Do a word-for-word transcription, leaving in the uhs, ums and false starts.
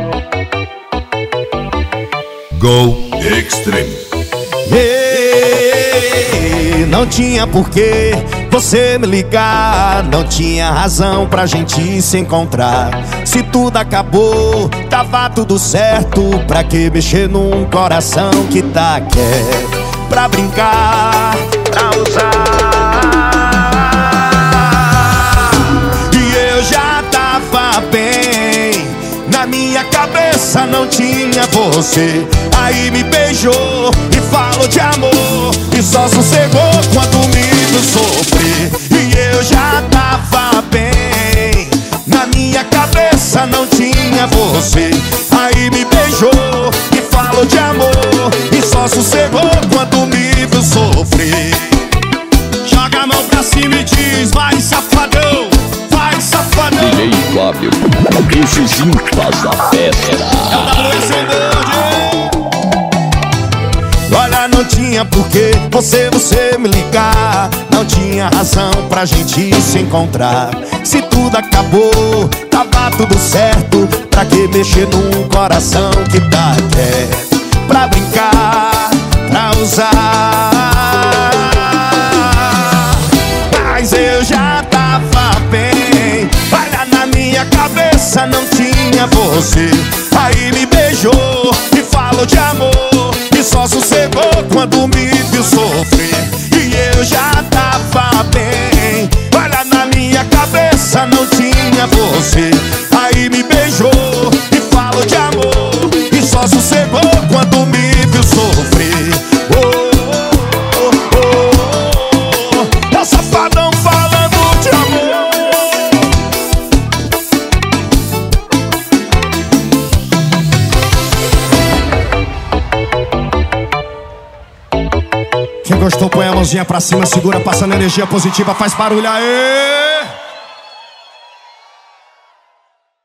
Go Extreme. Ei, não tinha porquê você me ligar, não tinha razão pra gente se encontrar. Se tudo acabou, tava tudo certo. Pra que mexer num coração que tá quieto? Pra brincar, pra usar. E eu já tava bem, na minha cabeça não tinha você. Aí me beijou e falou de amor, e só sossegou quando me viu sofrer. E eu já tava bem, na minha cabeça não tinha você. Aí me beijou e falou de amor, e só sossegou quando me viu sofrer. Joga a mão pra cima e diz: vai safadão, vai safadão. D J Fábio, esses impas da festa. Olha, não tinha porquê você, você me ligar, não tinha razão pra gente se encontrar. Se tudo acabou, tava tudo certo. Pra que mexer num coração que tá quieto? Pra brincar, pra usar. Mas eu já tava bem, olha, na minha cabeça não tinha você. Aí me beijou e falou de amor, e só sossegou quando me viu sofrer. E eu já tava bem, olha, na minha cabeça não tinha você. Aí me beijou e falou de amor, e só sossegou quando me viu sofrer. Oh, oh, oh, oh, oh. É o safadão falando de amor. Quem gostou põe a mãozinha pra cima, segura, passando energia positiva, faz barulho aí.